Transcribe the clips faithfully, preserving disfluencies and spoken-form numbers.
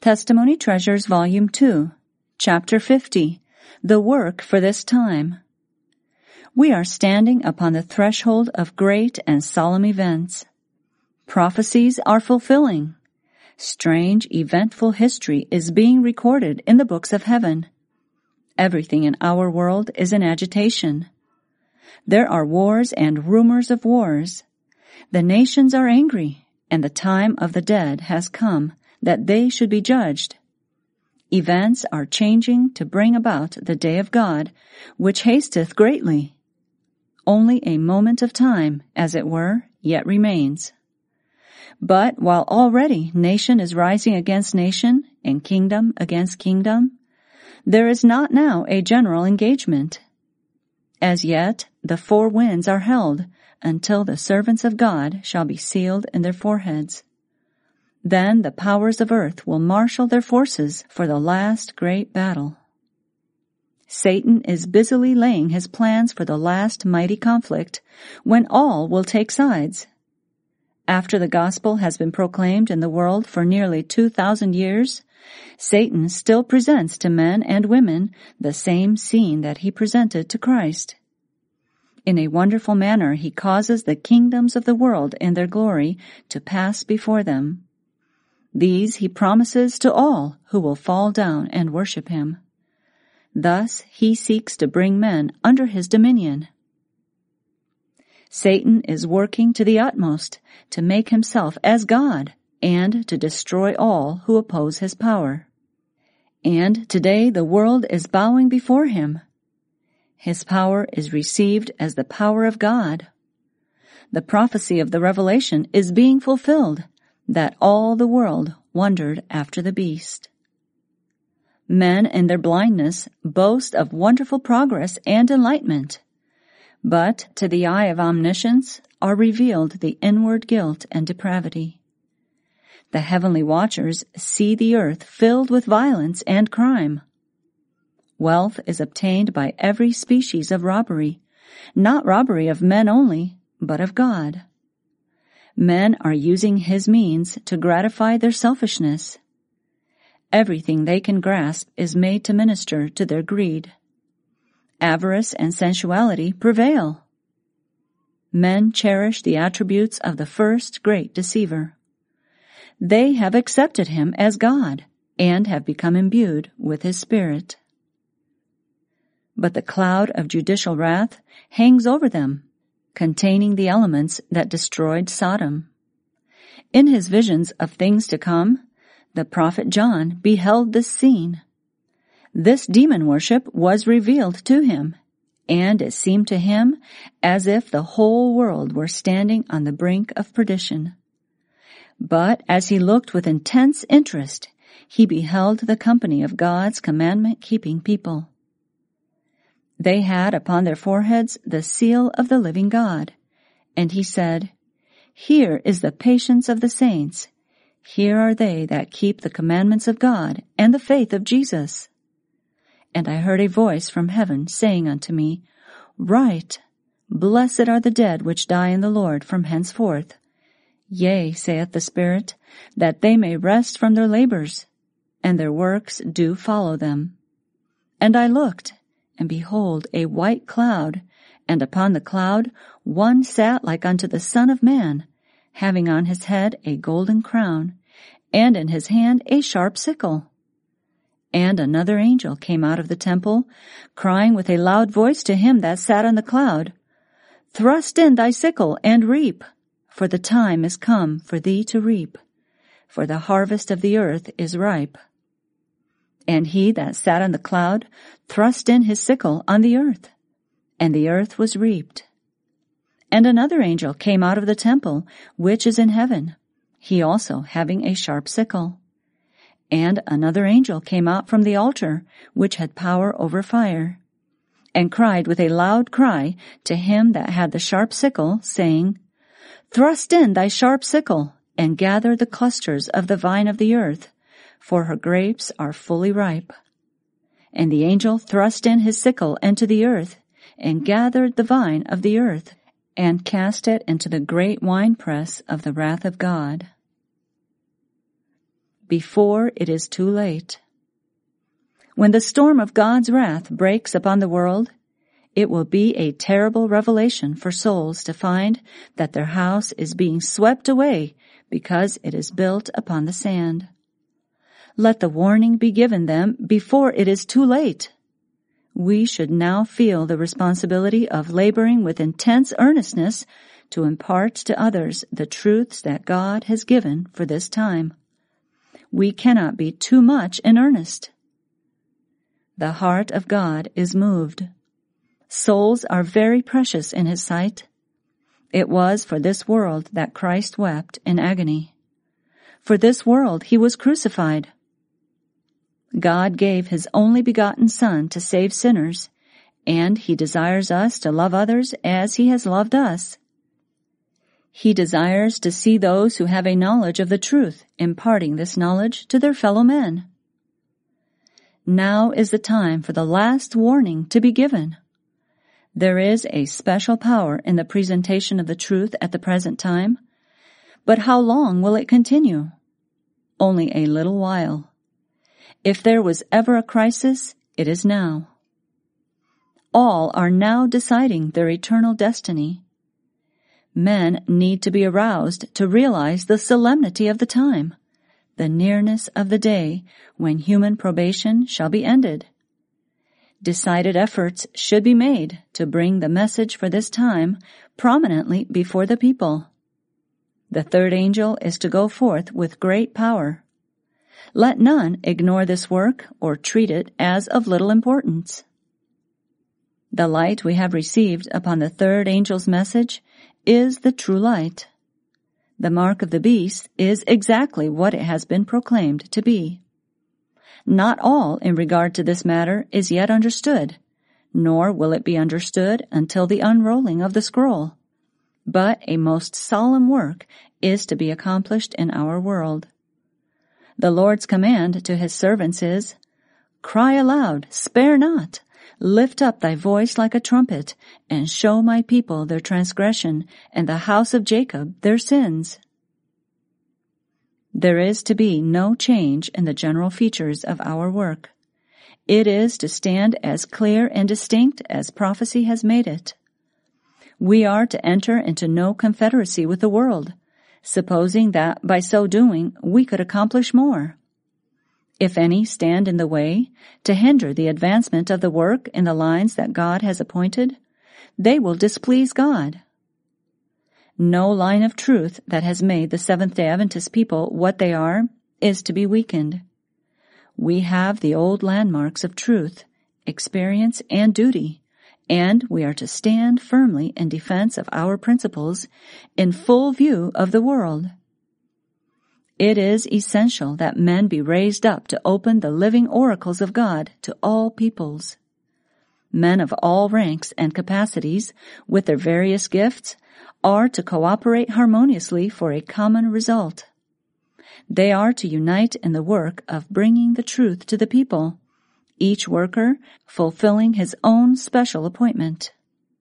Testimony Treasures Volume two, Chapter fifty, The Work for This Time. We are standing upon the threshold of great and solemn events. Prophecies are fulfilling. Strange, eventful history is being recorded in the books of heaven. Everything in our world is in agitation. There are wars and rumors of wars. The nations are angry, and the time of the dead has come, that they should be judged. Events are changing to bring about the day of God, which hasteth greatly. Only a moment of time, as it were, yet remains. But while already nation is rising against nation, and kingdom against kingdom, there is not now a general engagement. As yet, the four winds are held, until the servants of God shall be sealed in their foreheads. Then the powers of earth will marshal their forces for the last great battle. Satan is busily laying his plans for the last mighty conflict, when all will take sides. After the gospel has been proclaimed in the world for nearly two thousand years, Satan still presents to men and women the same scene that he presented to Christ. In a wonderful manner he causes the kingdoms of the world in their glory to pass before them. These he promises to all who will fall down and worship him. Thus he seeks to bring men under his dominion. Satan is working to the utmost to make himself as God and to destroy all who oppose his power. And today the world is bowing before him. His power is received as the power of God. The prophecy of the Revelation is being fulfilled, that all the world wondered after the beast. Men in their blindness boast of wonderful progress and enlightenment, but to the eye of omniscience are revealed the inward guilt and depravity. The heavenly watchers see the earth filled with violence and crime. Wealth is obtained by every species of robbery, not robbery of men only, but of God. Men are using his means to gratify their selfishness. Everything they can grasp is made to minister to their greed. Avarice and sensuality prevail. Men cherish the attributes of the first great deceiver. They have accepted him as God and have become imbued with his spirit. But the cloud of judicial wrath hangs over them, containing the elements that destroyed Sodom. In his visions of things to come, the prophet John beheld this scene. This demon worship was revealed to him, and it seemed to him as if the whole world were standing on the brink of perdition. But as he looked with intense interest, he beheld the company of God's commandment-keeping people. They had upon their foreheads the seal of the living God, and he said, "Here is the patience of the saints. Here are they that keep the commandments of God and the faith of Jesus." And I heard a voice from heaven saying unto me, "Write, Blessed are the dead which die in the Lord from henceforth. Yea, saith the Spirit, that they may rest from their labors, and their works do follow them." And I looked, and behold, a white cloud, and upon the cloud one sat like unto the Son of Man, having on his head a golden crown, and in his hand a sharp sickle. And another angel came out of the temple, crying with a loud voice to him that sat on the cloud, "Thrust in thy sickle and reap, for the time is come for thee to reap, for the harvest of the earth is ripe." And he that sat on the cloud thrust in his sickle on the earth, and the earth was reaped. And another angel came out of the temple, which is in heaven, he also having a sharp sickle. And another angel came out from the altar, which had power over fire, and cried with a loud cry to him that had the sharp sickle, saying, "Thrust in thy sharp sickle, and gather the clusters of the vine of the earth, for her grapes are fully ripe." And the angel thrust in his sickle into the earth, and gathered the vine of the earth, and cast it into the great winepress of the wrath of God. before it is too late. When the storm of God's wrath breaks upon the world, it will be a terrible revelation for souls to find that their house is being swept away because it is built upon the sand. Let the warning be given them before it is too late. We should now feel the responsibility of laboring with intense earnestness to impart to others the truths that God has given for this time. We cannot be too much in earnest. The heart of God is moved. Souls are very precious in His sight. It was for this world that Christ wept in agony. For this world He was crucified. God gave His only begotten Son to save sinners, and He desires us to love others as He has loved us. He desires to see those who have a knowledge of the truth imparting this knowledge to their fellow men. Now is the time for the last warning to be given. There is a special power in the presentation of the truth at the present time, but how long will it continue? Only a little while. If there was ever a crisis, it is now. All are now deciding their eternal destiny. Men need to be aroused to realize the solemnity of the time, the nearness of the day when human probation shall be ended. Decided efforts should be made to bring the message for this time prominently before the people. The third angel is to go forth with great power. Let none ignore this work or treat it as of little importance. The light we have received upon the third angel's message is the true light. The mark of the beast is exactly what it has been proclaimed to be. Not all in regard to this matter is yet understood, nor will it be understood until the unrolling of the scroll. But a most solemn work is to be accomplished in our world. The Lord's command to His servants is, "Cry aloud, spare not, lift up thy voice like a trumpet, and show my people their transgression, and the house of Jacob their sins." There is to be no change in the general features of our work. It is to stand as clear and distinct as prophecy has made it. We are to enter into no confederacy with the world, supposing that by so doing we could accomplish more. If any stand in the way to hinder the advancement of the work in the lines that God has appointed, they will displease God. No line of truth that has made the Seventh-day Adventist people what they are is to be weakened. We have the old landmarks of truth, experience, and duty, and we are to stand firmly in defense of our principles in full view of the world. It is essential that men be raised up to open the living oracles of God to all peoples. Men of all ranks and capacities, with their various gifts, are to cooperate harmoniously for a common result. They are to unite in the work of bringing the truth to the people, each worker fulfilling his own special appointment.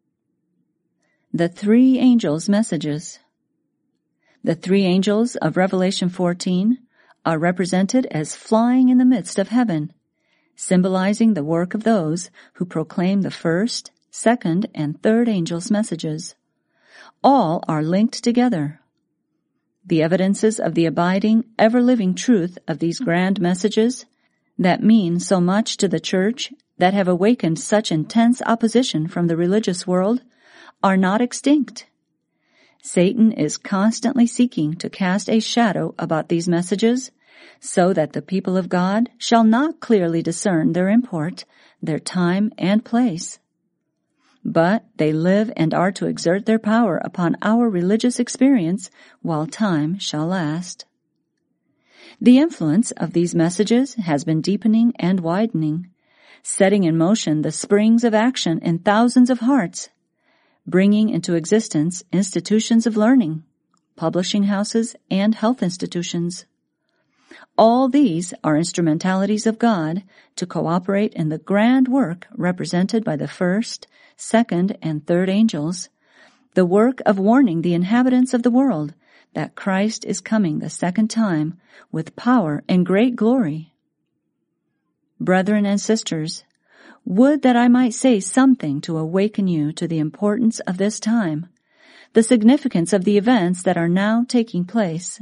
The three angels' messages. The three angels of Revelation fourteen are represented as flying in the midst of heaven, symbolizing the work of those who proclaim the first, second, and third angels' messages. All are linked together. The evidences of the abiding, ever-living truth of these grand messages that mean so much to the Church, that have awakened such intense opposition from the religious world, are not extinct. Satan is constantly seeking to cast a shadow about these messages, so that the people of God shall not clearly discern their import, their time and place. But they live and are to exert their power upon our religious experience while time shall last. The influence of these messages has been deepening and widening, setting in motion the springs of action in thousands of hearts, bringing into existence institutions of learning, publishing houses, and health institutions. All these are instrumentalities of God to cooperate in the grand work represented by the first, second, and third angels, the work of warning the inhabitants of the world that Christ is coming the second time with power and great glory. Brethren and sisters, would that I might say something to awaken you to the importance of this time, the significance of the events that are now taking place.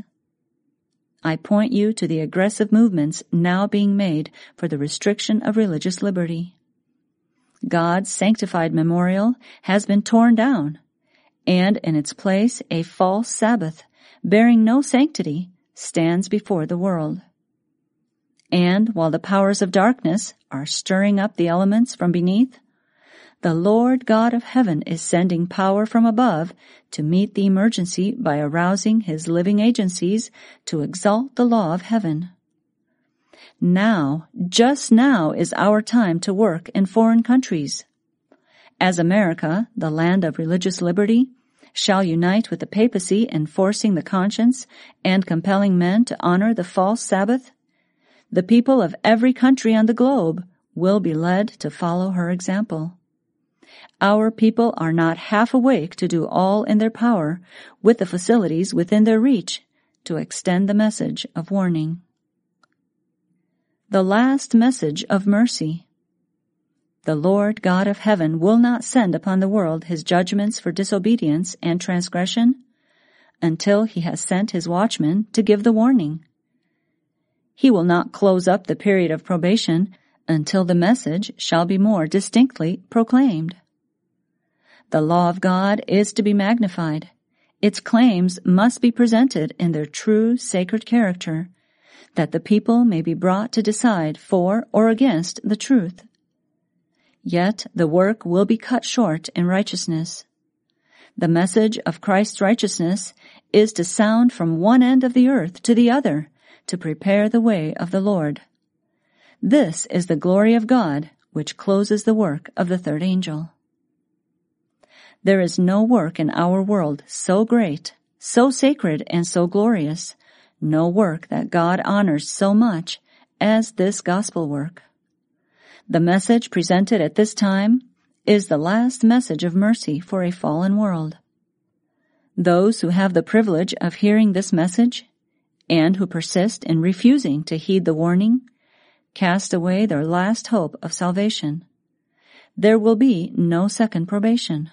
I point you to the aggressive movements now being made for the restriction of religious liberty. God's sanctified memorial has been torn down, and in its place a false Sabbath, bearing no sanctity, stands before the world. And while the powers of darkness are stirring up the elements from beneath, the Lord God of heaven is sending power from above to meet the emergency by arousing his living agencies to exalt the law of heaven. Now, just now is our time to work in foreign countries. As America, the land of religious liberty, shall unite with the papacy in forcing the conscience and compelling men to honor the false Sabbath, the people of every country on the globe will be led to follow her example. Our people are not half awake to do all in their power, with the facilities within their reach, to extend the message of warning. The last message of mercy. The Lord God of heaven will not send upon the world his judgments for disobedience and transgression until he has sent his watchmen to give the warning. He will not close up the period of probation until the message shall be more distinctly proclaimed. The law of God is to be magnified. Its claims must be presented in their true sacred character, that the people may be brought to decide for or against the truth. Yet the work will be cut short in righteousness. The message of Christ's righteousness is to sound from one end of the earth to the other, to prepare the way of the Lord. This is the glory of God, which closes the work of the third angel. There is no work in our world so great, so sacred, and so glorious, no work that God honors so much as this gospel work. The message presented at this time is the last message of mercy for a fallen world. Those who have the privilege of hearing this message, and who persist in refusing to heed the warning, cast away their last hope of salvation. There will be no second probation.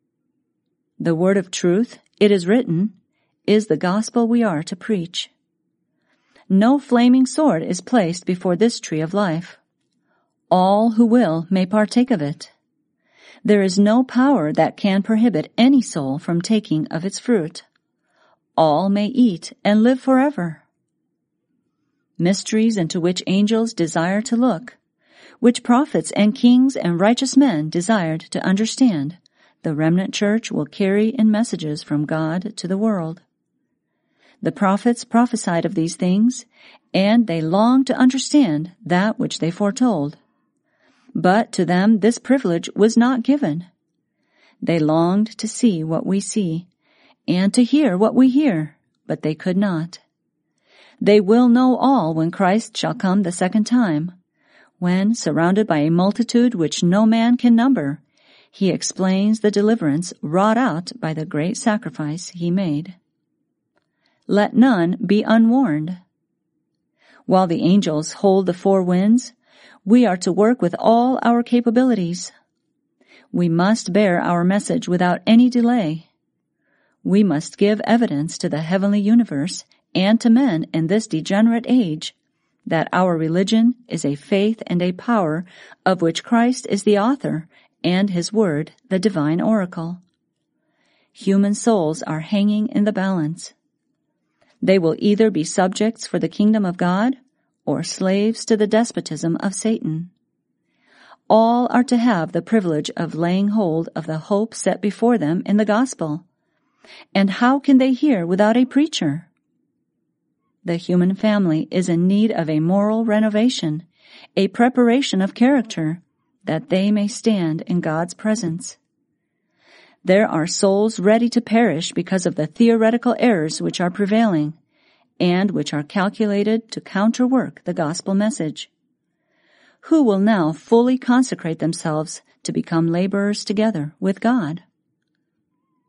The word of truth, it is written, is the gospel we are to preach. No flaming sword is placed before this tree of life. All who will may partake of it. There is no power that can prohibit any soul from taking of its fruit. All may eat and live forever. Mysteries into which angels desire to look, which prophets and kings and righteous men desired to understand, the remnant church will carry in messages from God to the world. The prophets prophesied of these things, and they longed to understand that which they foretold. But to them this privilege was not given. They longed to see what we see, and to hear what we hear, but they could not. They will know all when Christ shall come the second time, when, surrounded by a multitude which no man can number, he explains the deliverance wrought out by the great sacrifice he made. Let none be unwarned. While the angels hold the four winds, we are to work with all our capabilities. We must bear our message without any delay. We must give evidence to the heavenly universe and to men in this degenerate age that our religion is a faith and a power of which Christ is the author and his word the divine oracle. Human souls are hanging in the balance. They will either be subjects for the kingdom of God or slaves to the despotism of Satan. All are to have the privilege of laying hold of the hope set before them in the gospel. And how can they hear without a preacher? The human family is in need of a moral renovation, a preparation of character, that they may stand in God's presence. There are souls ready to perish because of the theoretical errors which are prevailing, and which are calculated to counterwork the gospel message. Who will now fully consecrate themselves to become laborers together with God?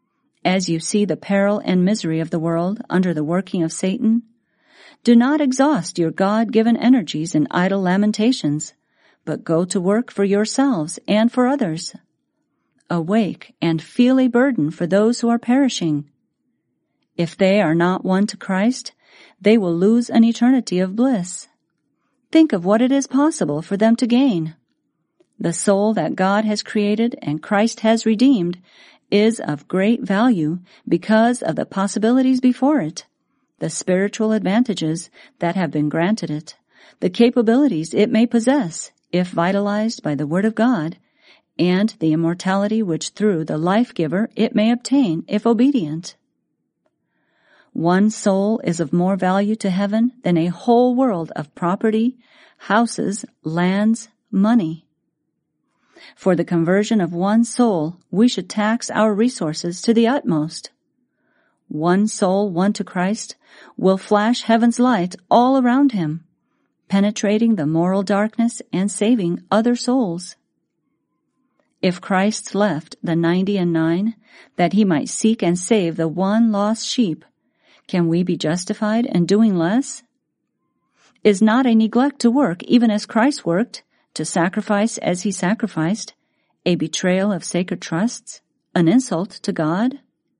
as you see the peril and misery of the world under the working of Satan, do not exhaust your God-given energies in idle lamentations, but go to work for yourselves and for others. Awake and feel a burden for those who are perishing. If they are not won to Christ, they will lose an eternity of bliss. Think of what it is possible for them to gain. The soul that God has created and Christ has redeemed is of great value because of the possibilities before it, the spiritual advantages that have been granted it, the capabilities it may possess if vitalized by the Word of God, and the immortality which through the life-giver it may obtain if obedient. One soul is of more value to heaven than a whole world of property, houses, lands, money. For the conversion of one soul, we should tax our resources to the utmost. One soul won to Christ will flash heaven's light all around him, penetrating the moral darkness and saving other souls. If Christ left the ninety and nine, that he might seek and save the one lost sheep, can we be justified in doing less? Is not a neglect to work even as Christ worked, to sacrifice as he sacrificed, a betrayal of sacred trusts, an insult to God?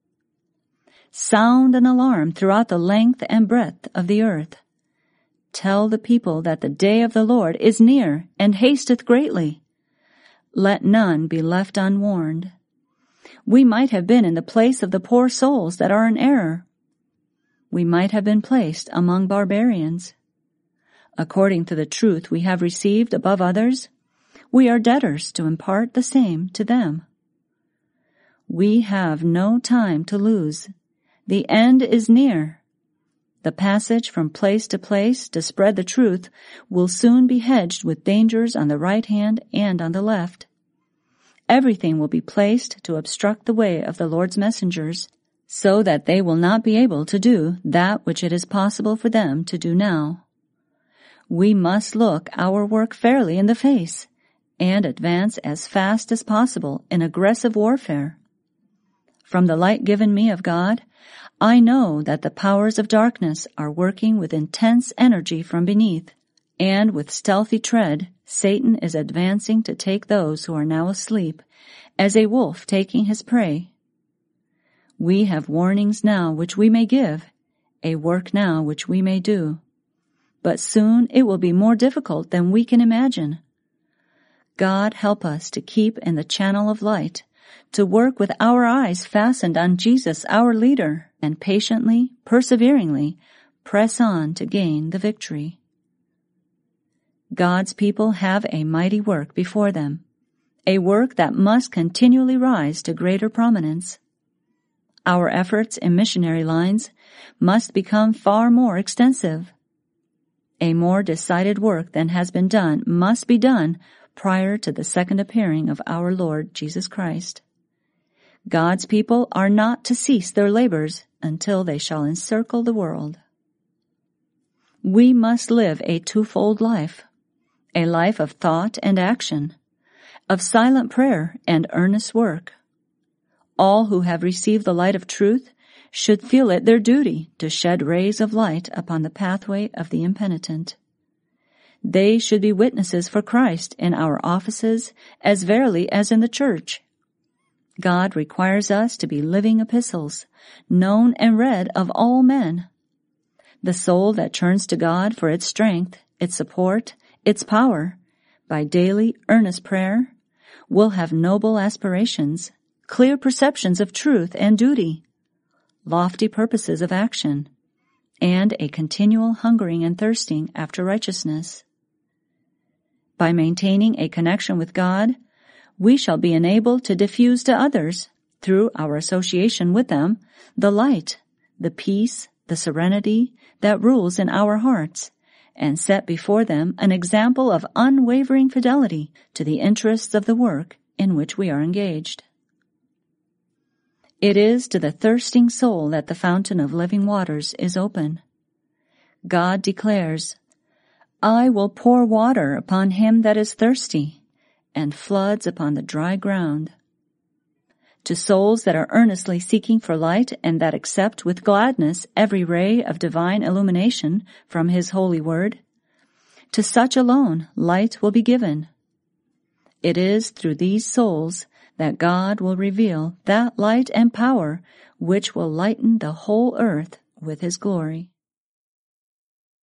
Sound an alarm throughout the length and breadth of the earth. Tell the people that the day of the Lord is near and hasteth greatly. Let none be left unwarned. We might have been in the place of the poor souls that are in error. We might have been placed among barbarians. According to the truth we have received above others, we are debtors to impart the same to them. We have no time to lose. The end is near. The passage from place to place to spread the truth will soon be hedged with dangers on the right hand and on the left. Everything will be placed to obstruct the way of the Lord's messengers, so that they will not be able to do that which it is possible for them to do now. We must look our work fairly in the face and advance as fast as possible in aggressive warfare. From the light given me of God, I know that the powers of darkness are working with intense energy from beneath, and with stealthy tread, Satan is advancing to take those who are now asleep, as a wolf taking his prey. We have warnings now which we may give, a work now which we may do. But soon it will be more difficult than we can imagine. God help us to keep in the channel of light, to work with our eyes fastened on Jesus our leader, and patiently, perseveringly, press on to gain the victory. God's people have a mighty work before them, a work that must continually rise to greater prominence. Our efforts in missionary lines must become far more extensive. A more decided work than has been done must be done prior to the second appearing of our Lord Jesus Christ. God's people are not to cease their labors until they shall encircle the world. We must live a twofold life, a life of thought and action, of silent prayer and earnest work. All who have received the light of truth should feel it their duty to shed rays of light upon the pathway of the impenitent. They should be witnesses for Christ in our offices as verily as in the church. God requires us to be living epistles, known and read of all men. The soul that turns to God for its strength, its support, its power, by daily earnest prayer, will have noble aspirations, clear perceptions of truth and duty, lofty purposes of action, and a continual hungering and thirsting after righteousness. By maintaining a connection with God, we shall be enabled to diffuse to others, through our association with them, the light, the peace, the serenity that rules in our hearts, and set before them an example of unwavering fidelity to the interests of the work in which we are engaged. It is to the thirsting soul that the fountain of living waters is open. God declares, I will pour water upon him that is thirsty, and floods upon the dry ground. To souls that are earnestly seeking for light and that accept with gladness every ray of divine illumination from His holy word, to such alone light will be given. It is through these souls that God will reveal that light and power which will lighten the whole earth with His glory.